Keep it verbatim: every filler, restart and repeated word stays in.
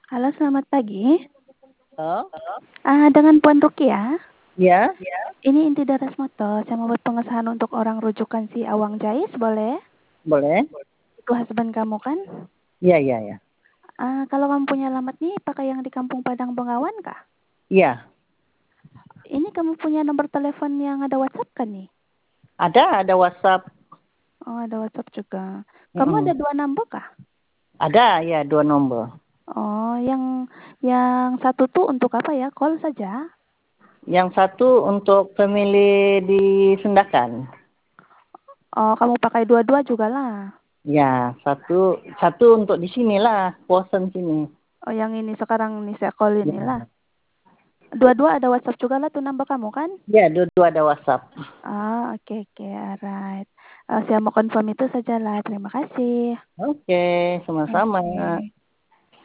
Halo, selamat pagi. Halo? Ah, dengan Puan Rukia? Iya. Ini Inti Daras Moto. Saya mau buat pengesahan untuk orang rujukan si Awang Jais, boleh? Boleh. Itu husband kamu kan? Iya, iya, iya. Ah, kalau kamu punya alamat nih, pakai yang di Kampung Padang Bengawan kah? Iya. Ini kamu punya nomor telepon yang ada WhatsApp kan nih? Ada, ada WhatsApp. Oh, ada WhatsApp juga. Kamu Mm-mm. ada dua number kah? Ada, ya, dua nomor. Oh, yang yang satu tuh untuk apa ya? Call saja? Yang satu untuk family di Sendakan. Oh, kamu pakai dua-dua juga lah. Ya, satu satu untuk di sinilah, Posen sini. Oh, yang ini sekarang nih saya call Ya, inilah. Dua-dua ada WhatsApp juga lah tuh number kamu kan? ya dua-dua ada WhatsApp. Ah, oke oke, alright. Uh, saya mau confirm itu sajalah. Terima kasih. Oke, sama-sama. Oke.